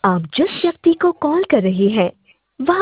आप जिस व्यक्ति को कॉल कर रहे हैं